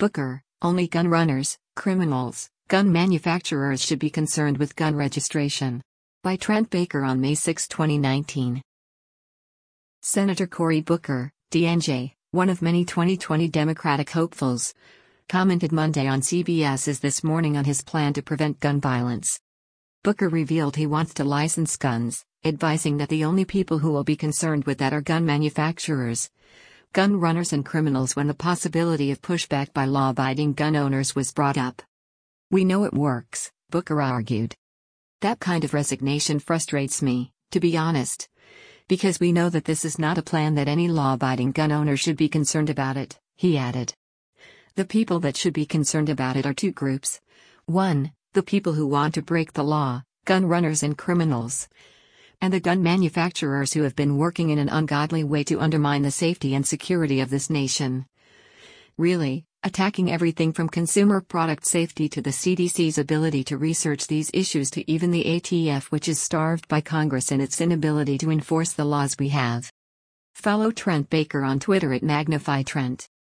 Booker, only gun runners, criminals, gun manufacturers should be concerned with gun registration. By Trent Baker on May 6, 2019. Senator Cory Booker, DNJ, one of many 2020 Democratic hopefuls, commented Monday on CBS's This Morning on his plan to prevent gun violence. Booker revealed he wants to license guns, advising that the only people who will be concerned with that are gun manufacturers, gun runners and criminals when the possibility of pushback by law-abiding gun owners was brought up. "We know it works," Booker argued. "That kind of resignation frustrates me, to be honest. Because we know that this is not a plan that any law-abiding gun owner should be concerned about it," he added. The people that should be concerned about it are two groups. One, the people who want to break the law, gun runners and criminals. And the gun manufacturers who have been working in an ungodly way to undermine the safety and security of this nation. Really, attacking everything from consumer product safety to the CDC's ability to research these issues to even the ATF, which is starved by Congress in its inability to enforce the laws we have. Follow Trent Baker on Twitter at MagnifyTrent.